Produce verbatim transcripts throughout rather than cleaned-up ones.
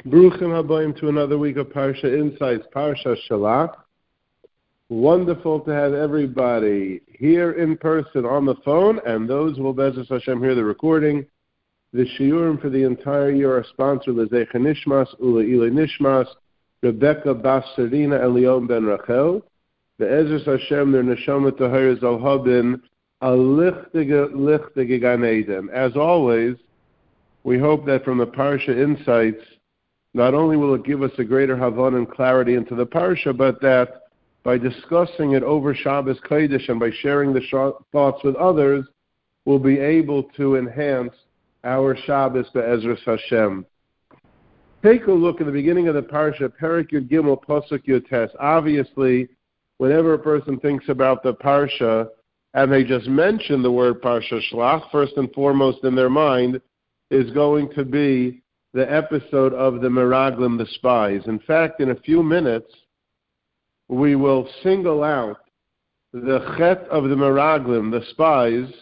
Bruchim habayim to another week of Parsha Insights, Parsha Shalach. Wonderful to have everybody here in person on the phone, and those who will Bezos Hashem hear the recording. The shiurim for the entire year are sponsored Lezecha Nishmas, Ula Ile Nishmas, Rebecca Bas Serina, and Leon Ben Rachel. The Ezras Hashem, their neshama tahir zalhabin, a lichtige lichtige Gan Eden. As always, we hope that from the Parsha Insights, not only will it give us a greater havon and clarity into the Parsha, but that by discussing it over Shabbos Kodesh and by sharing the sh- thoughts with others, we'll be able to enhance our Shabbos Be'ezras Hashem. Take a look at the beginning of the Parsha, Perek Yud Gimel, Pasuk Yud Tes. Obviously, whenever a person thinks about the Parsha, and they just mention the word Parsha Shlach, first and foremost in their mind is going to be the episode of the Meraglim, the spies. In fact, in a few minutes, we will single out the Chet of the Meraglim, the spies,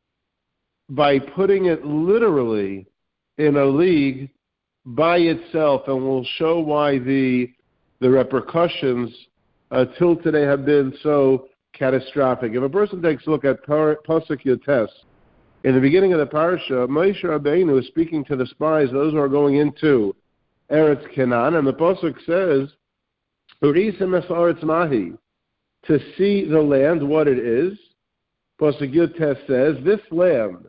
by putting it literally in a league by itself, and we'll show why the the repercussions uh, till today have been so catastrophic. If a person takes a look at Pasuk Yud Tes, in the beginning of the Parsha, Moshe Rabbeinu is speaking to the spies, those who are going into Eretz Canaan, and the Pasuk says, Urisem Eretz Mahi, to see the land, what it is. Pasuk Yud Tes says, this land,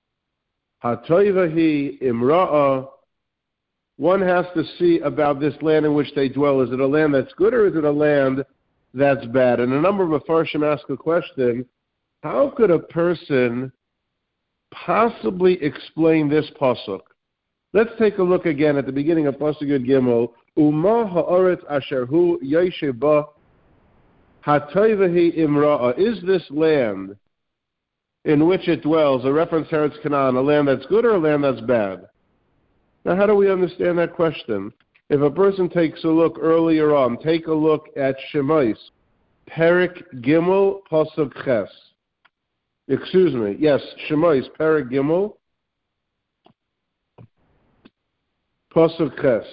Hatoivahi Imra'a, one has to see about this land in which they dwell. Is it a land that's good or is it a land that's bad? And a number of Mefarshim ask a question, how could a person possibly explain this pasuk? Let's take a look again at the beginning of Pasuk Yud Gimel. Uma ha'aretz asher hu yoshev ba hatoivahi imra'a. Is this land in which it dwells a reference to Eretz Canaan, a land that's good or a land that's bad? Now, how do we understand that question? If a person takes a look earlier on, take a look at Shemais, Perek Gimel Pasuk Ches. Excuse me. Yes, Shemais, Perek Gimel, Pasuk Ches.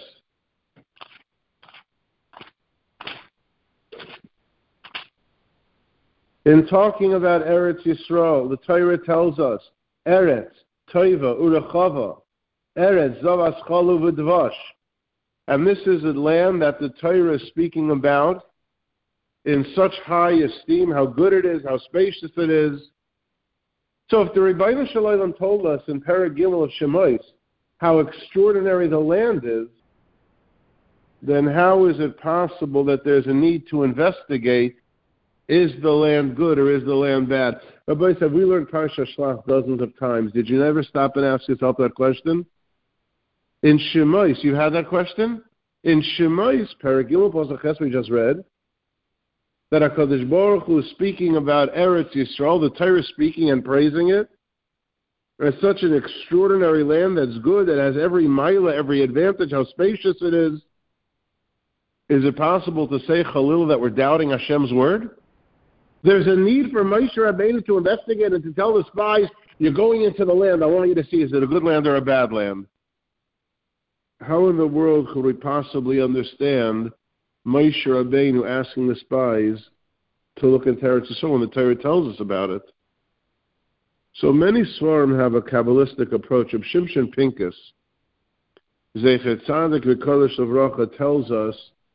In talking about Eretz Yisrael, the Torah tells us, Eretz, Toiva, Urechava, Eretz, Zavas Chalu V'Dvash. And this is a land that the Torah is speaking about in such high esteem, how good it is, how spacious it is. So if the Rebbeinu Shalom told us in Perek Gimel of Shemais how extraordinary the land is, then how is it possible that there's a need to investigate, is the land good or is the land bad? Rabbi said, we learned Parsha Shlach dozens of times. Did you never stop and ask yourself that question? In Shemais, you had that question? In Shemais, Perek Gimel Pasuk Ches we just read, that HaKadosh Baruch Hu is speaking about Eretz Yisrael, the Torah is speaking and praising it. It's such an extraordinary land that's good, that has every milah, every advantage, how spacious it is. Is it possible to say, Chalil, that we're doubting Hashem's word? There's a need for Moshe Rabbeinu to investigate and to tell the spies, you're going into the land, I want you to see, is it a good land or a bad land? How in the world could we possibly understand Moshe Rabbeinu asking the spies to look into Eretz Yisrael when the Torah tells us about it? So many Svarim have a Kabbalistic approach. Of Shimshon Pincus, Zecher Tzadik V'Kodesh Livracha, tells us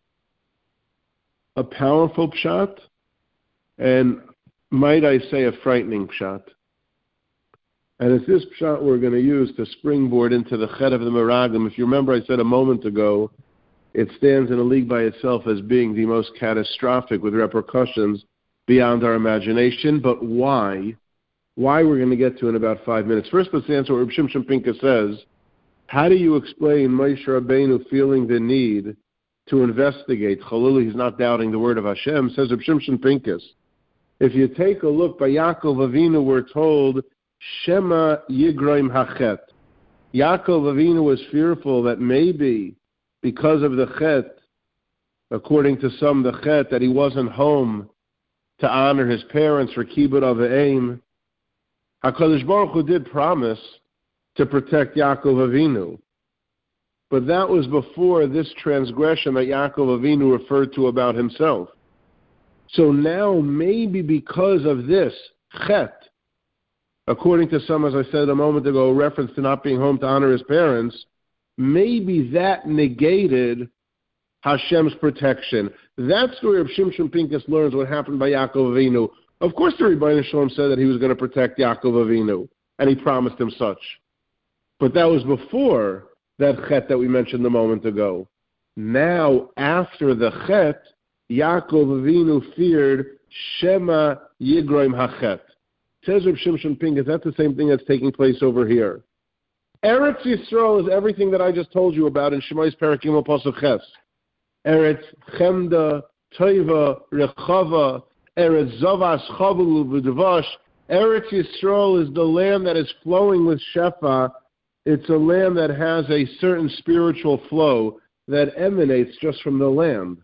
a powerful pshat, and might I say a frightening pshat. And it's this pshat we're going to use to springboard into the Chet of the Meraglim. If you remember, I said a moment ago, it stands in a league by itself as being the most catastrophic with repercussions beyond our imagination. But why? Why we're going to get to in about five minutes. First, let's answer what Reb Shimshon Pincus says. How do you explain Moshe Rabbeinu feeling the need to investigate? Chalil, he's not doubting the word of Hashem, says Reb Shimshon Pincus. If you take a look by Yaakov Avinu, we're told, Shema Yigroim Hachet. Yaakov Avinu was fearful that maybe because of the Chet, according to some, the Chet, that he wasn't home to honor his parents for Kibbut Avim, HaKadosh Baruch Hu did promise to protect Yaakov Avinu. But that was before this transgression that Yaakov Avinu referred to about himself. So now maybe because of this chet, according to some, as I said a moment ago, a reference to not being home to honor his parents, maybe that negated Hashem's protection. That's where Shimshon Pincus learns what happened by Yaakov Avinu. Of course, the Rebbeinu Shalom said that he was going to protect Yaakov Avinu, and he promised him such. But that was before that chet that we mentioned a moment ago. Now, after the chet, Yaakov Avinu feared Shema Yigroim HaChet. Says Reb Shimshon Pincus, that's the same thing that's taking place over here. Eretz Yisrael is everything that I just told you about in Shemais Perek Gimel Pasuk Ches. Eretz Chemda, Toiva, Rechava, Eretz Zavas Chavulu V'Dvash. Eretz Yisrael is the land that is flowing with Shefa. It's a land that has a certain spiritual flow that emanates just from the land.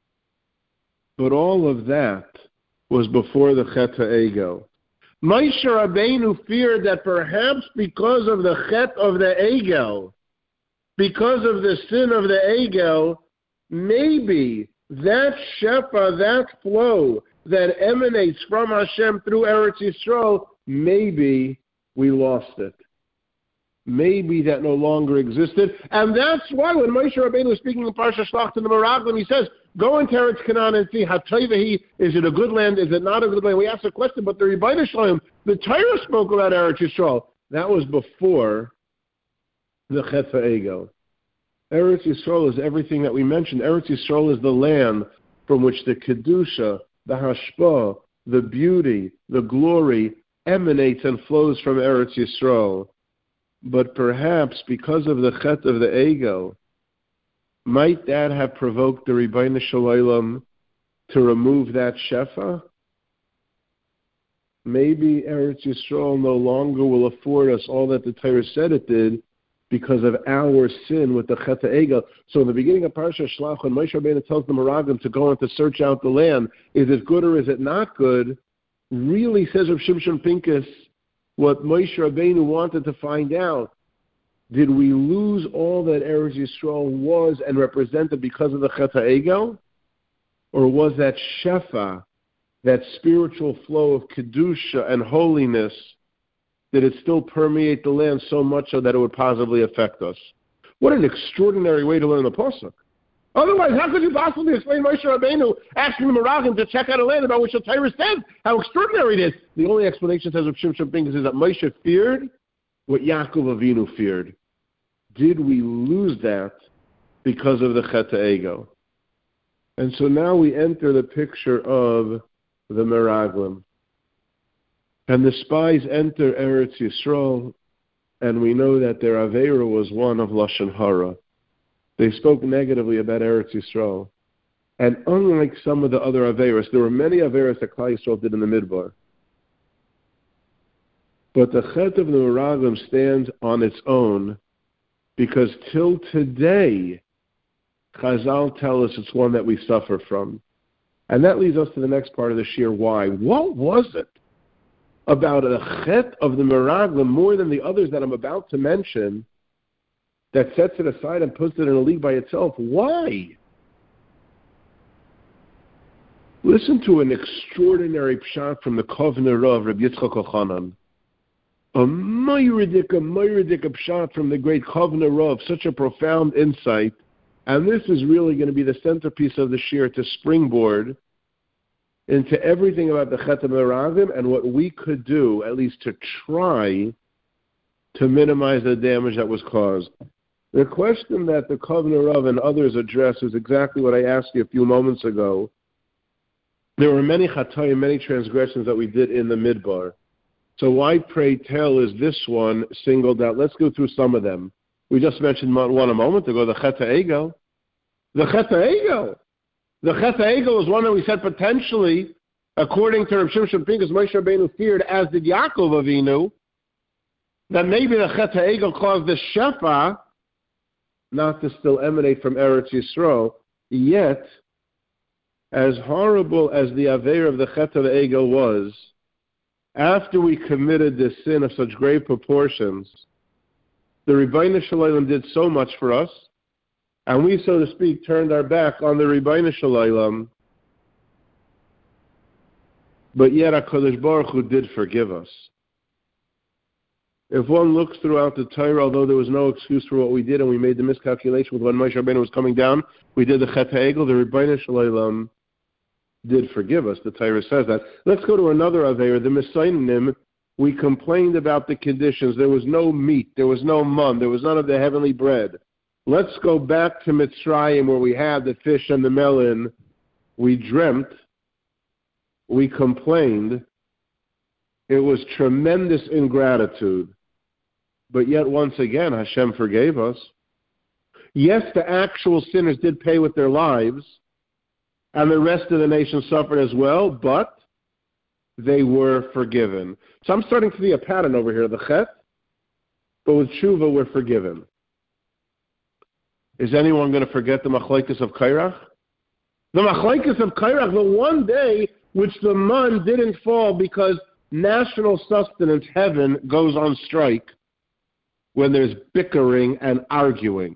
But all of that was before the Chet HaEgel. Moshe Rabbeinu feared that perhaps because of the Chet of the Egel, because of the sin of the Egel, maybe that Shefa, that flow that emanates from Hashem through Eretz Yisrael, maybe we lost it. Maybe that no longer existed. And that's why when Moshe Rabbeinu was speaking in Parsha Shlach to the Meraglim, he says, go into Eretz Canaan and see, Hatoivahi, is it a good land, is it not a good land? We asked a question, but the Rebbeinu Shalom, the Torah spoke about Eretz Yisrael. That was before the Chet HaEgel. Eretz Yisrael is everything that we mentioned. Eretz Yisrael is the land from which the Kedusha, the Hashpah, the beauty, the glory emanates and flows from Eretz Yisrael. But perhaps because of the Chet of the Egel, might that have provoked the Rebbeinu Shalom to remove that Shefa? Maybe Eretz Yisrael no longer will afford us all that the Torah said it did because of our sin with the Chet HaEgel. So in the beginning of Parsha Shlach, when Moshe Rabbeinu tells the Meraglim to go and to search out the land, is it good or is it not good? Really, says Reb Shimshon Pincus, what Moshe Rabbeinu wanted to find out, did we lose all that Eretz Yisrael was and represented because of the Chet HaEgel? Or was that Shefa, that spiritual flow of Kedusha and holiness, did it still permeate the land so much so that it would positively affect us? What an extraordinary way to learn the Pasuk. Otherwise, how could you possibly explain Moshe Rabbeinu asking the Meraglim to check out a land about which the Torah says how extraordinary it is? The only explanation, says Reb Shimshon Pincus, is that Moshe feared what Yaakov Avinu feared. Did we lose that because of the Chet HaEgel? And so now we enter the picture of the Meraglim. And the spies enter Eretz Yisrael, and we know that their Aveira was one of Lashon Hara. They spoke negatively about Eretz Yisrael. And unlike some of the other Aveiros, there were many Aveiros that Klal Yisrael did in the Midbar. But the Chet of the Meraglim stands on its own because till today, Chazal tell us it's one that we suffer from. And that leads us to the next part of the Shir. Why? What was it about a Chet of the Meraglim more than the others that I'm about to mention that sets it aside and puts it in a league by itself? Why? Listen to an extraordinary pshat from the Kovner Rav, Reb Yitzchak Elchanan. A moiridik, a moiridik pshat from the great Kovner Rav, such a profound insight. And this is really going to be the centerpiece of the Shir to springboard into everything about the Chet HaMeraglim and what we could do, at least to try to minimize the damage that was caused. The question that the Kovner Rav and others address is exactly what I asked you a few moments ago. There were many chatayim, many transgressions that we did in the Midbar. So why, pray tell, is this one singled out? Let's go through some of them. We just mentioned one a moment ago, the Chet HaEgel. The Chet HaEgel. The Chet HaEgel is one that we said potentially, according to Reb Shimshon Pincus, Moshe Rabbeinu feared, as did Yaakov Avinu, that maybe the Chet HaEgel caused the Shefa not to still emanate from Eretz Yisrael. Yet, as horrible as the Aveir of the Chet HaEgel was, after we committed this sin of such great proportions, the Rebbeinu Shalom did so much for us. and we, so to speak, turned our back on the Ribbono Shel Olam, but yet HaKadosh Baruch Hu did forgive us. If one looks throughout the Torah, although there was no excuse for what we did and we made the miscalculation with when Moshe Rabbeinu was coming down, we did the Chet HaEgel, the Ribbono Shel Olam did forgive us. The Torah says that. Let's go to another Aveira, the Mesainim. We complained about the conditions. There was no meat. There was no mun. There was none of the heavenly bread. Let's go back to Mitzrayim where we had the fish and the melon. We dreamt. We complained. It was tremendous ingratitude. But yet, once again, Hashem forgave us. Yes, the actual sinners did pay with their lives, and the rest of the nation suffered as well, but they were forgiven. So I'm starting to see a pattern over here, the Chet, but with Tshuva, we're forgiven. Is anyone going to forget the Machlokes of Kairach? The Machlokes of Kairach, the one day which the mun didn't fall because national sustenance, heaven, goes on strike when there's bickering and arguing.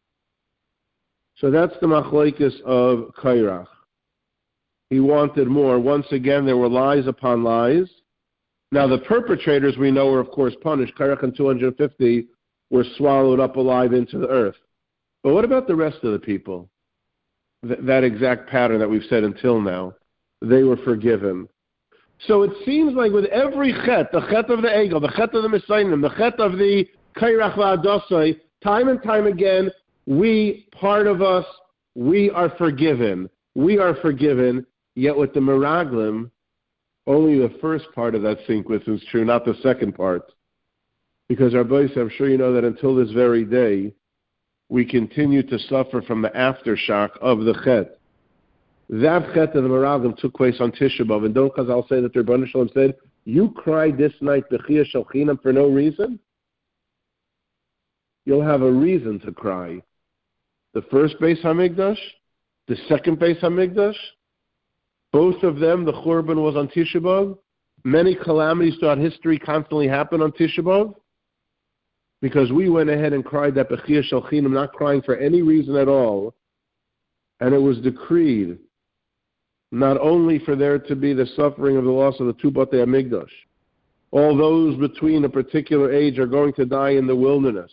So that's the Machlokes of Kairach. He wanted more. Once again, there were lies upon lies. Now, the perpetrators, we know, were, of course, punished. Kairach and two hundred fifty were swallowed up alive into the earth. But what about the rest of the people? Th- that exact pattern that we've said until now. They were forgiven. So it seems like with every chet, the chet of the Egel, the chet of the Mesainim, the chet of the Kairach v'Adosai, time and time again, we, part of us, we are forgiven. We are forgiven, yet with the Meraglim, only the first part of that sequence is true, not the second part. Because our boys, I'm sure you know that until this very day, we continue to suffer from the aftershock of the chet. That chet of the Meraglim took place on Tisha B'Av, and don't Chazal say that the Ribbono Shel Olam said, you cried this night Bechiyah Shel Chinam for no reason? You'll have a reason to cry. The first Beis HaMikdash, the second Beis HaMikdash, both of them, the Churban was on Tisha B'Av. Many calamities throughout history constantly happen on Tisha B'Av because we went ahead and cried that Bechiyah Shel Chinam, not crying for any reason at all, and it was decreed not only for there to be the suffering of the loss of the two Batei HaMikdash. All those between a particular age are going to die in the wilderness.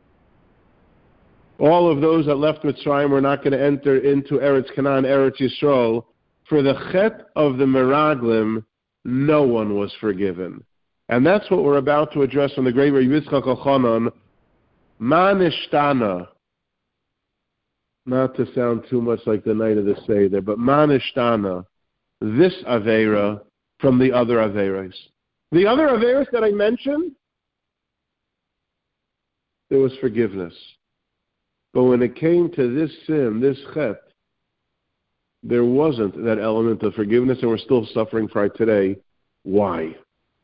All of those that left Mitzrayim were not going to enter into Eretz Canaan, Eretz Yisrael. For the chet of the Meraglim, no one was forgiven. And that's what we're about to address from the great Rabbi Yitzchak Elchanan. Ma nishtana. Not to sound too much like the night of the Seder, but ma nishtana. This Aveira from the other Aveiras. The other Aveiras that I mentioned, there was forgiveness. But when it came to this sin, this chet, there wasn't that element of forgiveness, and we're still suffering for it today. Why?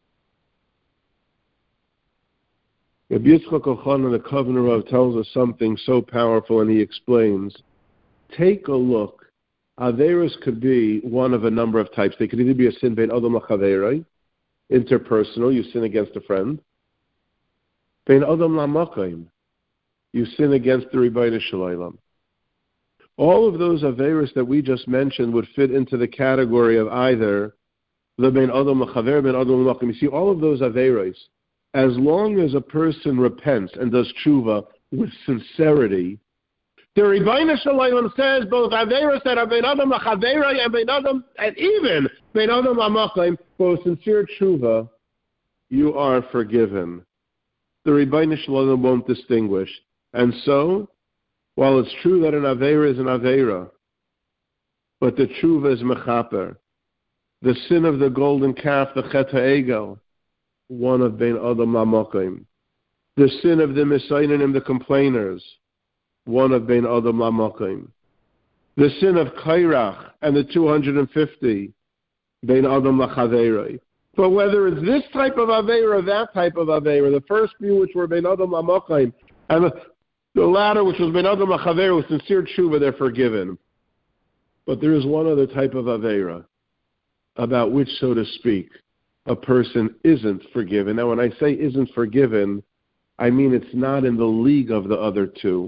Rabbi Yitzchak Elchanan, the Kovner Rav, tells us something so powerful, and he explains, take a look. Averos could be one of a number of types. They could either be a sin bein adam lachaverei, interpersonal, you sin against a friend. Bein adam lamakayim, you sin against the Ribbono Shel Olam. All of those Averos that we just mentioned would fit into the category of either the bein adam lachaver, bein adam lamakayim. You see, all of those Averos, as long as a person repents and does tshuva with sincerity, the Ribbono Shel Olam says both Averos that are bein adam lachaverei and bein adam, and even bein adam lamakayim, for sincere tshuva, you are forgiven. The Ribbono Shel Olam won't distinguish. And so, while it's true that an Aveira is an Aveira, but the tshuva is mechaper, the sin of the golden calf, the Chet HaEgel, one of bein adam lamakayim, the sin of the Mesainim, the complainers, one of bein adam lamakayim, the sin of Kairach and the two hundred fifty, bein adam lachaverei. But whether it's this type of Aveira or that type of Aveira, the first few which were bein adam lamakayim, and the, the latter which was bein adam lachaverei with sincere tshuva, they're forgiven. But there is one other type of Aveira about which, so to speak, a person isn't forgiven. Now, when I say isn't forgiven, I mean it's not in the league of the other two.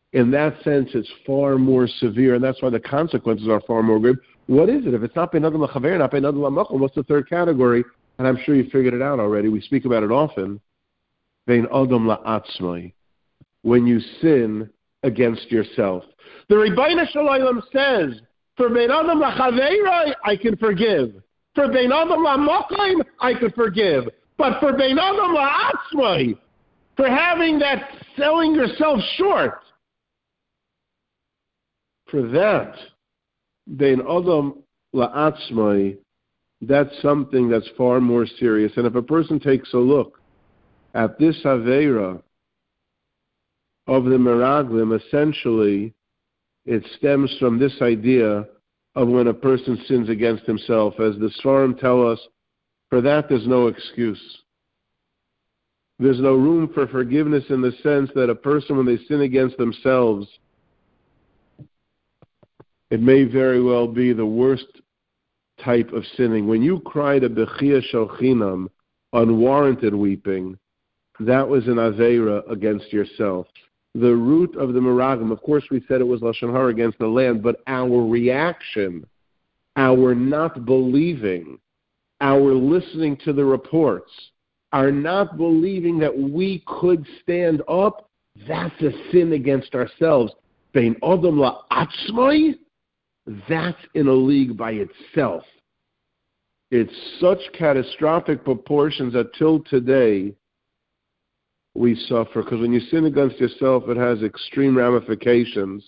In that sense, it's far more severe, and that's why the consequences are far more grave. What is it? If it's not bein adam l'chaver, not bein adam l'machal, what's the third category? And I'm sure you figured it out already. We speak about it often. Bein adam la'atzmai. When you sin against yourself. The Rebbeinu Shalom says, for bein adam l'chaver, I can forgive. For bein adam l'machal, I can forgive. But for bein adam la'atzmai, for having that selling yourself short, for that, bein adam la'atzmai, that's something that's far more serious. And if a person takes a look at this Aveira of the Meraglim, essentially, it stems from this idea of when a person sins against himself. As the Sfarim tell us, for that there's no excuse. There's no room for forgiveness in the sense that a person, when they sin against themselves, it may very well be the worst type of sinning. When you cried a bechia shel chinam, unwarranted weeping, that was an aveira against yourself. The root of the meragim, of course we said it was lashon hara against the land, but our reaction, our not believing, our listening to the reports, our not believing that we could stand up, that's a sin against ourselves. Bein adam la'atzmai, that's in a league by itself. It's such catastrophic proportions that till today we suffer, because when you sin against yourself, it has extreme ramifications.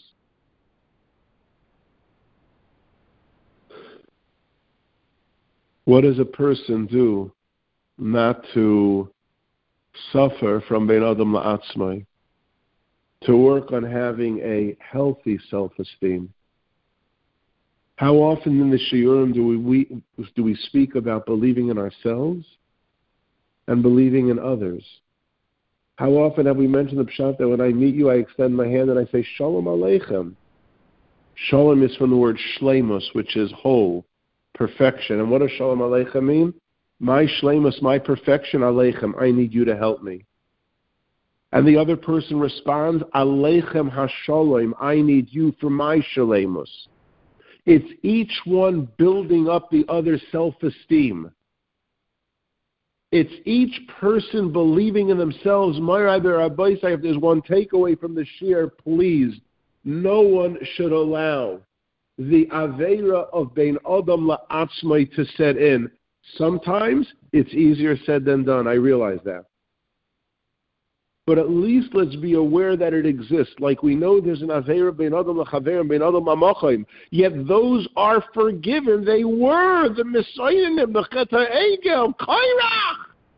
What does a person do not to suffer from bein adam la'atzmai? To work on having a healthy self-esteem. How often in the shiurim do we, we do we speak about believing in ourselves and believing in others? How often have we mentioned the pshat that when I meet you, I extend my hand and I say, Shalom Aleichem. Shalom is from the word shleimus, which is whole, perfection. And what does Shalom Aleichem mean? My shleimus, my perfection, Aleichem, I need you to help me. And the other person responds, Aleichem hashalom, I need you for my shleimus. It's each one building up the other's self-esteem. It's each person believing in themselves. If there's one takeaway from the shir, please, no one should allow the aveira of bein adam la'atzmai to set in. Sometimes it's easier said than done. I realize that. But at least let's be aware that it exists. Like we know there's an aveira bein adam l'chaver and bein adam la'machayim. Yet those are forgiven. They were the Messianim, the Chet HaEgel, Kairach.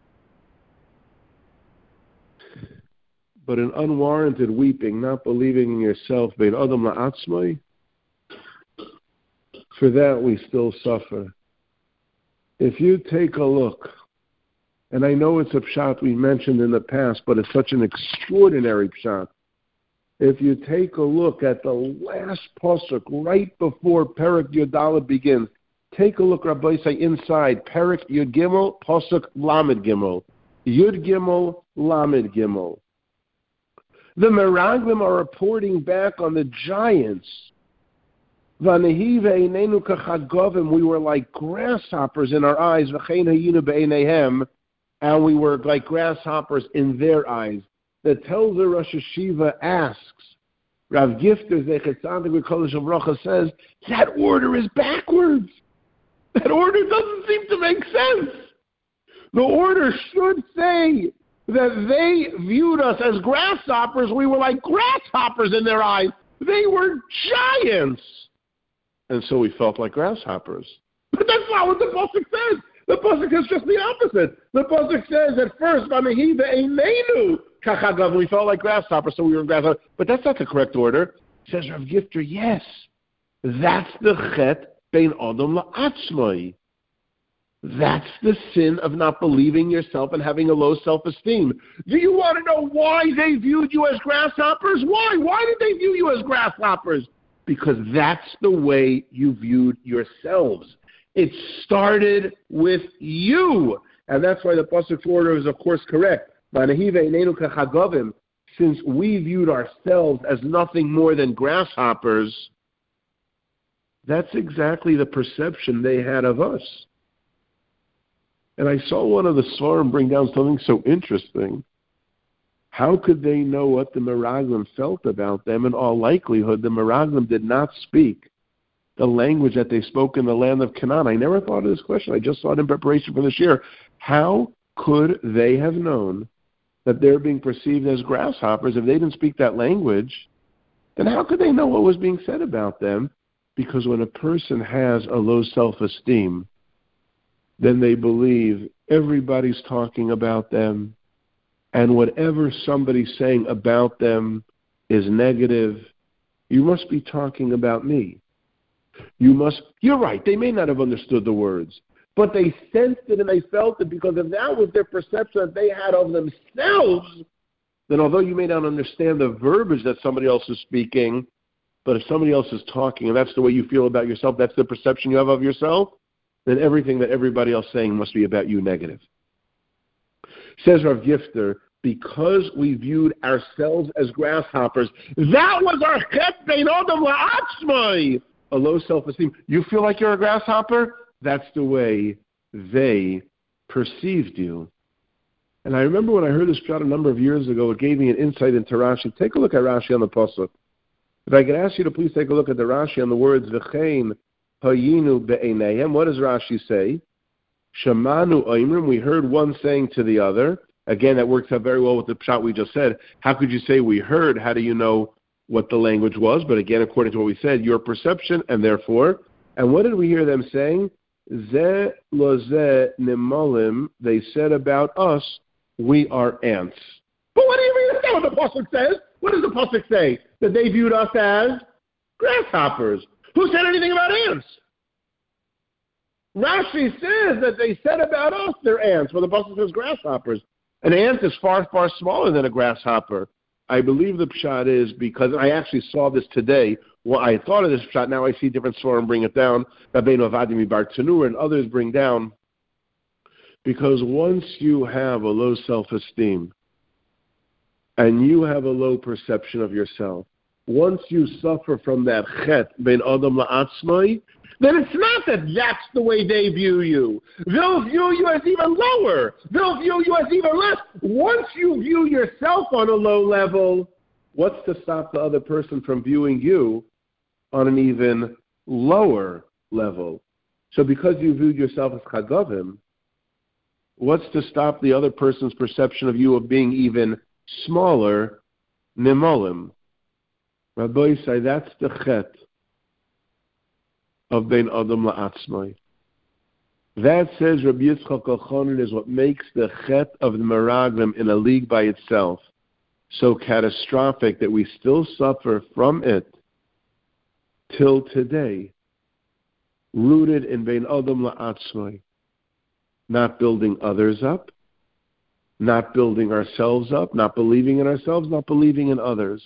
But an unwarranted weeping, not believing in yourself, bein adam la'atzmai, for that we still suffer. If you take a look, and I know it's a pshat we mentioned in the past, but it's such an extraordinary pshat. If you take a look at the last pasuk right before Perek Yudala begins, take a look, Rabbi, say inside Perek Yud Gimel, pasuk Lamed Gimel, Yud Gimel, Lamed Gimel. The Meraglim are reporting back on the giants. We were like grasshoppers in our eyes, and we were like grasshoppers in their eyes. The Telzer Rosh Hashiva asks, Rav Gifter Zechet Tzadik B'Kodesh Bracha says, that order is backwards. That order doesn't seem to make sense. The order should say that they viewed us as grasshoppers. We were like grasshoppers in their eyes. They were giants. And so we felt like grasshoppers. But that's not what the pasuk says. The pasuk is just the opposite. The pasuk says at first, we felt like grasshoppers, so we were grasshoppers. But that's not the correct order. Says Rav Gifter, yes. That's the chet bein adam la'atzmai. That's the sin of not believing yourself and having a low self-esteem. Do you want to know why they viewed you as grasshoppers? Why? Why did they view you as grasshoppers? Because that's the way you viewed yourselves. It started with you. And that's why the pasuk's order is, of course, correct. since we viewed ourselves as nothing more than grasshoppers, that's exactly the perception they had of us. And I saw one of the Svarim bring down something so interesting. How could they know what the Meraglim felt about them? In all likelihood, the Meraglim did not speak the language that they spoke in the land of Canaan. I never thought of this question. I just saw it in preparation for this year. How could they have known that they're being perceived as grasshoppers if they didn't speak that language? Then how could they know what was being said about them? Because when a person has a low self-esteem, then they believe everybody's talking about them, and whatever somebody's saying about them is negative. You must be talking about me. You must, you're right, they may not have understood the words, but they sensed it and they felt it, because if that was their perception that they had of themselves, then although you may not understand the verbiage that somebody else is speaking, but if somebody else is talking and that's the way you feel about yourself, that's the perception you have of yourself, then everything that everybody else is saying must be about you negative. Says Rav Gifter, because we viewed ourselves as grasshoppers, that was our chet bein adam la'atzmai, a low self-esteem. You feel like you're a grasshopper? That's the way they perceived you. And I remember when I heard this shot a number of years ago, it gave me an insight into Rashi. Take a look at Rashi on the Pasuk. If I could ask you to please take a look at the Rashi on the words V'chein hayinu be'eineihem. What does Rashi say? Shamanu oimrim. We heard one saying to the other. Again, that works out very well with the pshat we just said. How could you say we heard? How do you know what the language was? But again, according to what we said, your perception, and therefore. And what did we hear them saying? Ze lo ze nimalim. They said about us, we are ants. But what do you mean? That's not what the pasuk says. What does the pasuk say? That they viewed us as grasshoppers. Who said anything about ants? Rashi says that they said about us they're ants, but the pasuk says grasshoppers. An ant is far, far smaller than a grasshopper. I believe the pshat is because I actually saw this today. Well, I thought of this pshat. Now I see different Svarim bring it down. Rabbeinu Avadim Bar Tanur and others bring down. Because once you have a low self-esteem and you have a low perception of yourself, once you suffer from that chet bein adam la'atzmai, then it's not that that's the way they view you. They'll view you as even lower. They'll view you as even less. Once you view yourself on a low level, what's to stop the other person from viewing you on an even lower level? So because you viewed yourself as chagavim, what's to stop the other person's perception of you of being even smaller, nimolim? Rabbi say that's the chet of bein adam la'atzmai. That, says Rabbi Yitzchak Elchanan, is what makes the chet of the Meraglim in a league by itself so catastrophic that we still suffer from it till today, rooted in bein adam la'atzmai. Not building others up, not building ourselves up, not believing in ourselves, not believing in others.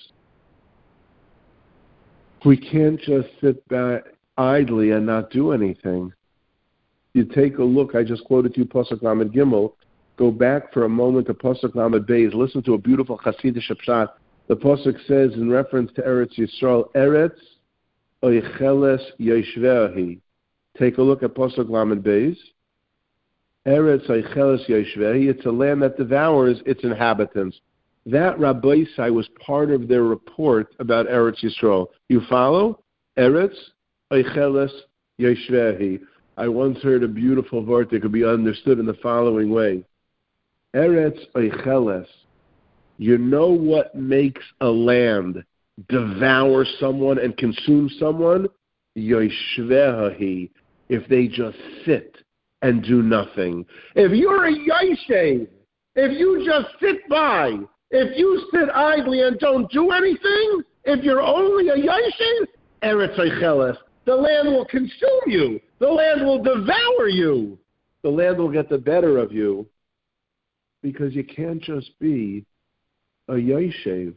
We can't just sit back idly and not do anything. You take a look, I just quoted to you Pasuk Lamed Gimel. Go back for a moment to Pasuk Lamed Beis. Listen to a beautiful Hasidic pshat. The Pasuk says in reference to Eretz Yisrael, Eretz oicheles yoshvehi. Take a look at Pasuk Lamed Beis. Eretz oicheles yoshvehi. It's a land that devours its inhabitants. That Rabbi Isai was part of their report about Eretz Yisrael. You follow? Eretz oicheles yoshvehi. I once heard a beautiful word that could be understood in the following way. Eretz oicheles. You know what makes a land devour someone and consume someone? Yoshvehi. If they just sit and do nothing. If you're a yoshev, if you just sit by, if you sit idly and don't do anything, if you're only a yoshev, Eretz oicheles. The land will consume you. The land will devour you. The land will get the better of you because you can't just be a yoshev.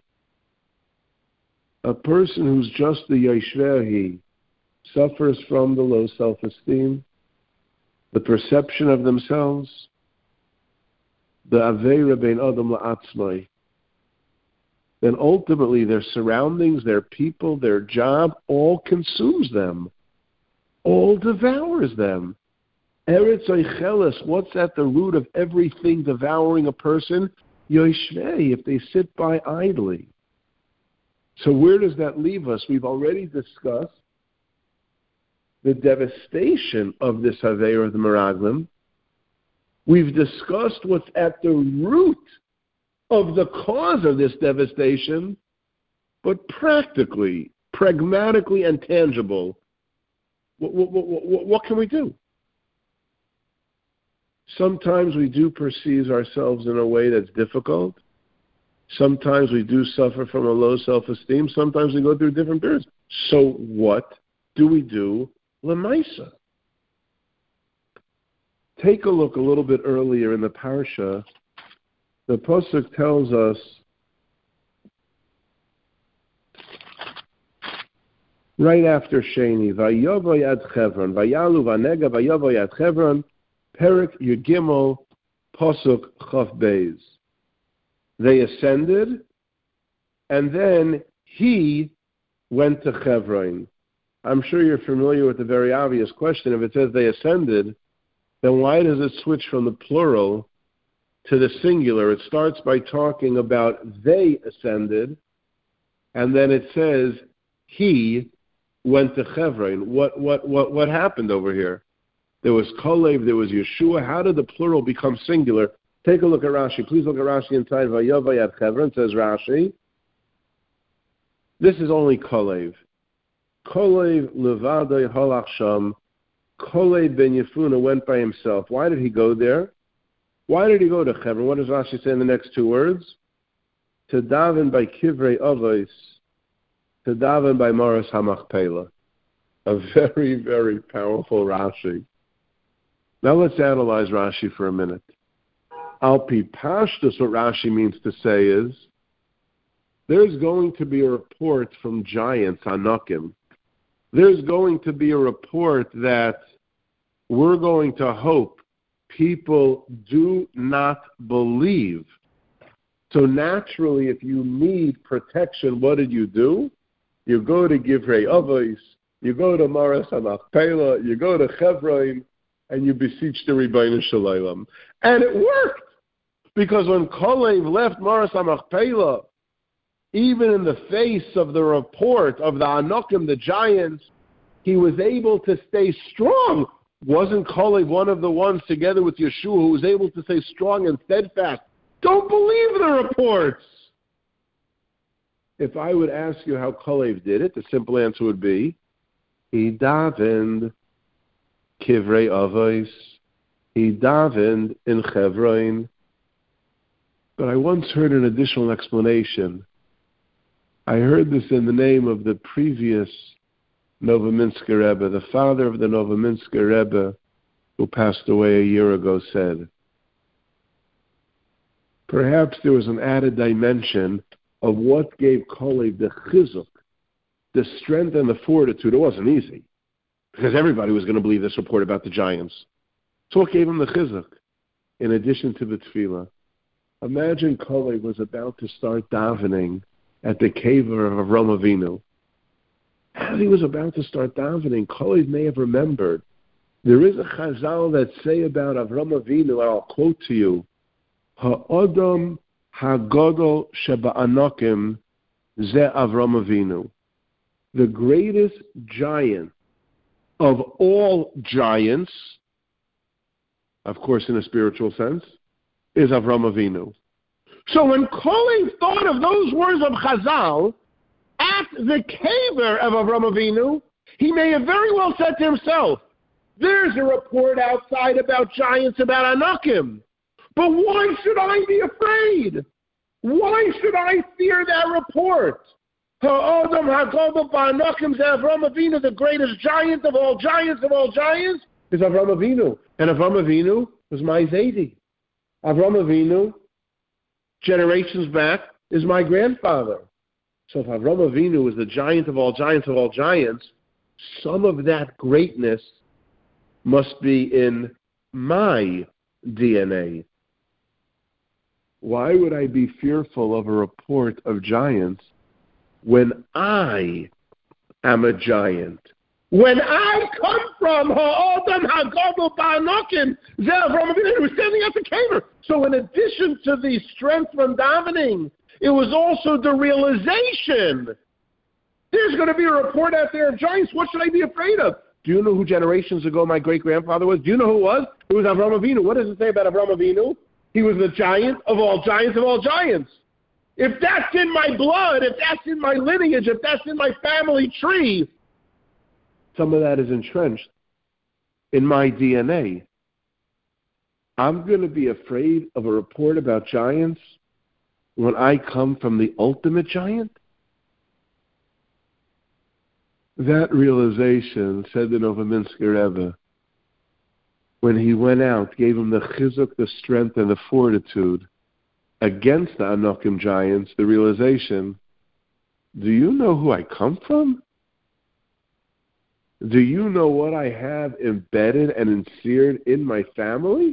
A person who's just a yoshvehi suffers from the low self-esteem, the perception of themselves, the aveira bein adam la'atzmai. then ultimately their surroundings, their people, their job, all consumes them, all devours them. Eretz Oicheles, what's at the root of everything devouring a person? Yoshvei, if they sit by idly. So where does that leave us? We've already discussed the devastation of this Haveir of the Meraglim. We've discussed what's at the root of the cause of this devastation, but practically, pragmatically, and tangible, what, what, what, what can we do? Sometimes we do perceive ourselves in a way that's difficult. Sometimes we do suffer from a low self-esteem. Sometimes we go through different periods. So what do we do l'maisa? Take a look a little bit earlier in the parsha. The Pasuk tells us right after Sheni, Vayavoy ad Chevron, Vayalu vanega Vayavoy ad Chevron, Perik Yugimel, Pasuk Chav Beis. They ascended, and then he went to Chevron. I'm sure you're familiar with the very obvious question. If it says they ascended, then why does it switch from the plural to the singular? It starts by talking about they ascended, and then it says he went to Chevron. What what what what happened over here? There was Kalev, there was Yeshua. How did the plural become singular? Take a look at Rashi. Please look at Rashi inside Vayavay ad Chevron. Says Rashi, this is only Kalev. Kalev levadei halach sham. Kalev ben Yefuna went by himself. Why did he go there? Why did he go to Chevron? What does Rashi say in the next two words? To daven by Kivrei Avos, to daven by Maras HaMachpelah. A very, very powerful Rashi. Now let's analyze Rashi for a minute. Al pi pashtus, what Rashi means to say is, there's going to be a report from giants, Anakim. There's going to be a report that we're going to hope people do not believe. So naturally, if you need protection, what did you do? You go to Givrei Avos, you go to Maras HaMachpelah, you go to Chevron, and you beseech the Ribbono Shel Olam. And it worked! Because when Kalev left Maras HaMachpelah, even in the face of the report of the Anakim, the giants, he was able to stay strong. Wasn't Kalev one of the ones, together with Yeshua, who was able to stay strong and steadfast? Don't believe the reports! If I would ask you how Kalev did it, the simple answer would be, he davened Kivrei Avos, he davened in Chevron. But I once heard an additional explanation. I heard this in the name of the previous Novominsker Rebbe, the father of the Novominsker Rebbe, who passed away a year ago, said, perhaps there was an added dimension of what gave Kalev the chizuk, the strength and the fortitude. It wasn't easy, because everybody was going to believe this report about the giants. So what gave him the chizuk, in addition to the tefillah? Imagine Kalev was about to start davening at the kever of Avram Avinu. As he was about to start davening, Kalev may have remembered. There is a chazal that say about Avram Avinu, I'll quote to you, Ha'odam ha'godol sheba'anakim ze Avram Avinu. The greatest giant of all giants, of course in a spiritual sense, is Avram Avinu. So when Kalev thought of those words of Chazal at the kever of Avram Avinu, he may have very well said to himself, there's a report outside about giants, about Anakim. But why should I be afraid? Why should I fear that report? Ha'odam ha'godol ba'anakim ze Avram Avinu, the greatest giant of all giants of all giants, is Avram Avinu. And Avram Avinu was my Zaydi. Avram Avinu, generations back, is my grandfather. So if Avram Avinu is the giant of all giants of all giants, some of that greatness must be in my D N A. Why would I be fearful of a report of giants when I am a giant? When I come from Ha'adam HaGadol Ba'anokim, Zeh Avram Avinu, he was standing at the caver. So in addition to the strength from davening, it was also the realization. There's going to be a report out there of giants. What should I be afraid of? Do you know who generations ago my great-grandfather was? Do you know who it was? It was Avram Avinu. What does it say about Avram Avinu? He was the giant of all giants of all giants. If that's in my blood, if that's in my lineage, if that's in my family tree, some of that is entrenched in my D N A. I'm going to be afraid of a report about giants when I come from the ultimate giant? That realization, said the Novominsker Rebbe, when he went out, gave him the chizuk, the strength, and the fortitude against the Anokim giants, the realization, do you know who I come from? Do you know what I have embedded and insered in my family?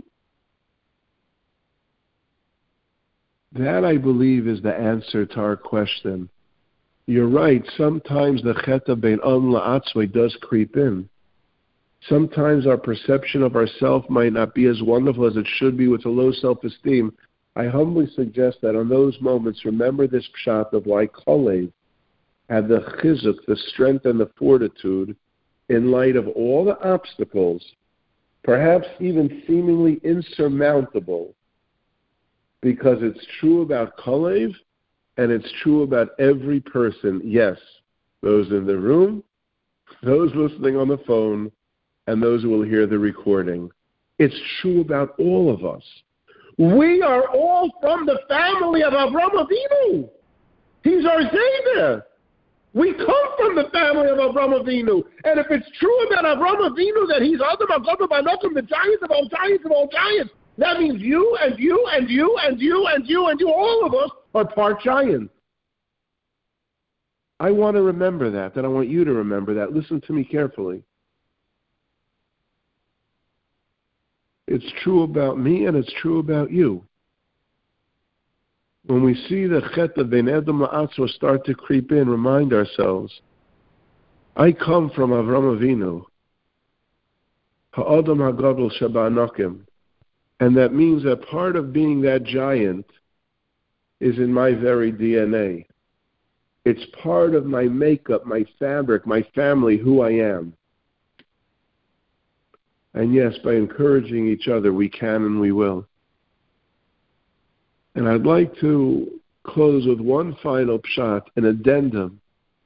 That, I believe, is the answer to our question. You're right, sometimes the cheta bein am la'atzmai does creep in. Sometimes our perception of ourself might not be as wonderful as it should be with a low self-esteem. I humbly suggest that on those moments, remember this pshat of why Kalev had the chizuk, the strength and the fortitude, in light of all the obstacles, perhaps even seemingly insurmountable, because it's true about Kalev, and it's true about every person, yes, those in the room, those listening on the phone, and those who will hear the recording. It's true about all of us. We are all from the family of Avram Avinu. He's our Zayda. We come from the family of Avram Avinu. And if it's true about Avram Avinu that he's Adam HaGadol Ba'anokim, the giant of all giants of all giants, that means you and you and you and you and you and you, all of us, are part giants. I want to remember that, and I want you to remember that. Listen to me carefully. It's true about me, and it's true about you. When we see the chet of bein Edom la'atzmo start to creep in, remind ourselves, I come from Avram Avinu, ha'adam ha'gadol sheba'anokim, and that means that part of being that giant is in my very D N A. It's part of my makeup, my fabric, my family, who I am. And yes, by encouraging each other, we can and we will. And I'd like to close with one final pshat, an addendum,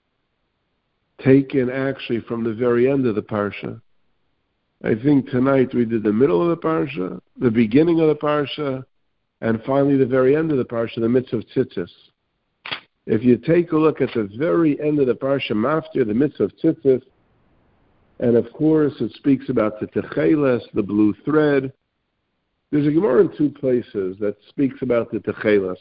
taken actually from the very end of the parsha. I think tonight we did the middle of the parsha, the beginning of the parsha, and finally the very end of the parsha, the mitzvah of tzitzis. If you take a look at the very end of the parsha, Maftir, the mitzvah of tzitzis, and of course it speaks about the techeles, the blue thread. There's a Gemara in two places that speaks about the techeles.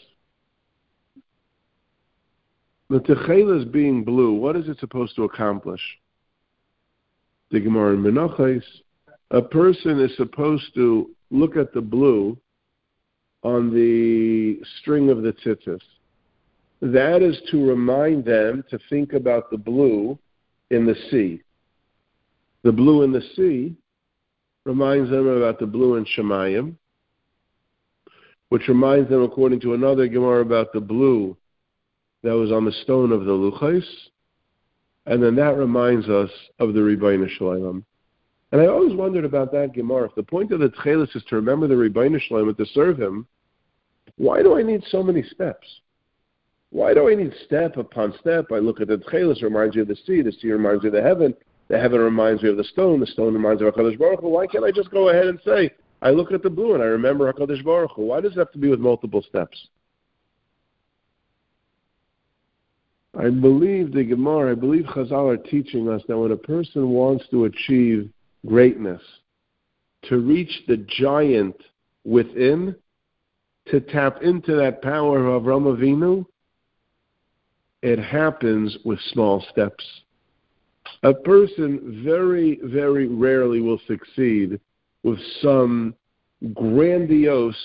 The techeles being blue, what is it supposed to accomplish? The Gemara in Menachos, a person is supposed to look at the blue on the string of the tzitzis. That is to remind them to think about the blue in the sea. The blue in the sea reminds them about the blue in Shemayim, which reminds them, according to another Gemara, about the blue that was on the stone of the Luchos, and then that reminds us of the Ribbono Shel Olam. And I always wondered about that Gemara. If the point of the Tchelis is to remember the Ribbono Shel Olam and to serve him, why do I need so many steps? Why do I need step upon step? I look at the Tchelis, reminds you of the sea, the sea reminds you of the heaven, the heaven reminds me of the stone, the stone reminds me of HaKadosh Baruch Hu. Why can't I just go ahead and say, I look at the blue and I remember HaKadosh Baruch Hu? Why does it have to be with multiple steps? I believe the Gemara, I believe Chazal are teaching us that when a person wants to achieve greatness, to reach the giant within, to tap into that power of Avram Avinu, it happens with small steps. A person very, very rarely will succeed with some grandiose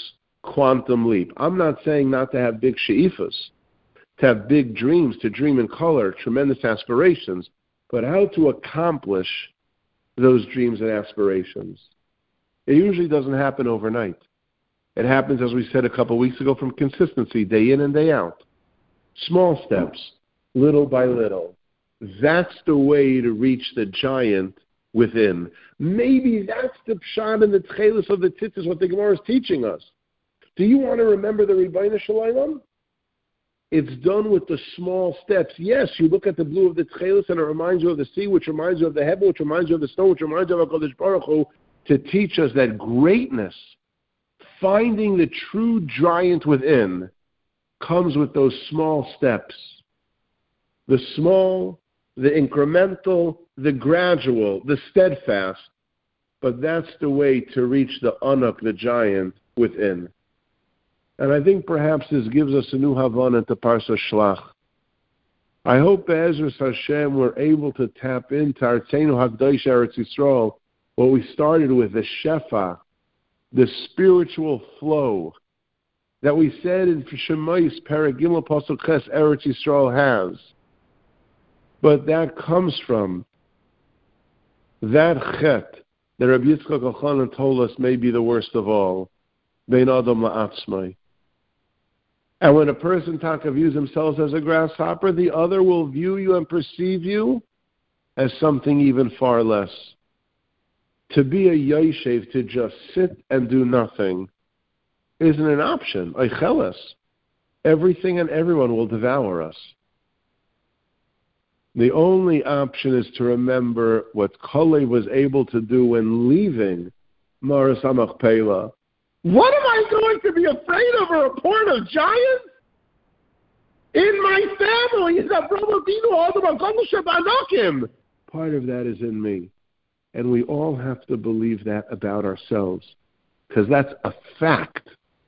quantum leap. I'm not saying not to have big she'ifas, to have big dreams, to dream in color, tremendous aspirations, but how to accomplish those dreams and aspirations. It usually doesn't happen overnight. It happens, as we said a couple of weeks ago, from consistency, day in and day out. Small steps, little by little. That's the way to reach the giant within. Maybe that's the pshat and the tchelis of the tzitzis, what the Gemara is teaching us. Do you want to remember the Rebbeinu Shalom? It's done with the small steps. Yes, you look at the blue of the tchelis and it reminds you of the sea, which reminds you of the heaven, which reminds you of the stone, which reminds you of HaKadosh Baruch Hu, to teach us that greatness, finding the true giant within, comes with those small steps. The small, the incremental, the gradual, the steadfast. But that's the way to reach the Anak, the giant, within. And I think perhaps this gives us a new Havana to Parsha Shlach. I hope Be'ezras Hashem we're able to tap into Artzeinu Hakdosh Eretz Yisrael, what we started with, the Shefa, the spiritual flow that we said in Shemais, Paragim Apostle Ches, Eretz Yisrael has. But that comes from that chet that Rabbi Yitzchak Elchanan told us may be the worst of all, Bein Adam La'atzmai. And when a person taka views themselves as a grasshopper, the other will view you and perceive you as something even far less. To be a yoshev, to just sit and do nothing, isn't an option. Eicheles. Everything and everyone will devour us. The only option is to remember what Kalev was able to do when leaving Maras HaMachpelah. What am I going to be afraid of, a report of giants? In my family is Avraham Avinu. Part of that is in me. And we all have to believe that about ourselves, because that's a fact.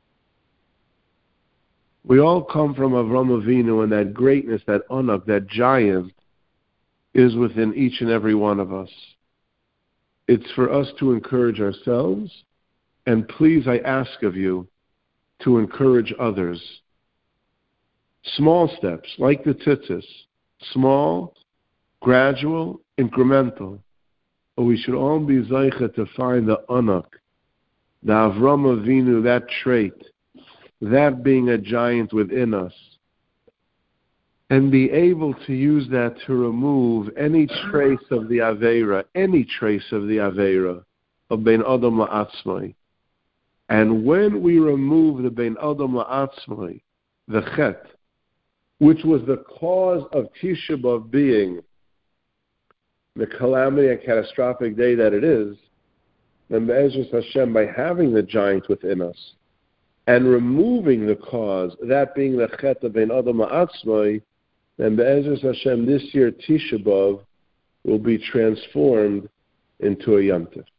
We all come from Avraham Avinu, and that greatness, that Anak, that giant, is within each and every one of us. It's for us to encourage ourselves, and please, I ask of you to encourage others. Small steps, like the tzitzis, small, gradual, incremental. But we should all be zeicha to find the Anak, the Avraham Avinu, that trait, that being a giant within us, and be able to use that to remove any trace of the Aveira, any trace of the Aveira of Bein Adam La'atzmai. And when we remove the Bein Adam La'atzmai, the Chet, which was the cause of Tisha B'Av being the calamity and catastrophic day that it is, then Be'ezras Hashem, by having the giant within us and removing the cause, that being the Chet of Bein Adam La'atzmai, then Be'ezras Hashem, this year Tisha B'Av will be transformed into a Yom Tov.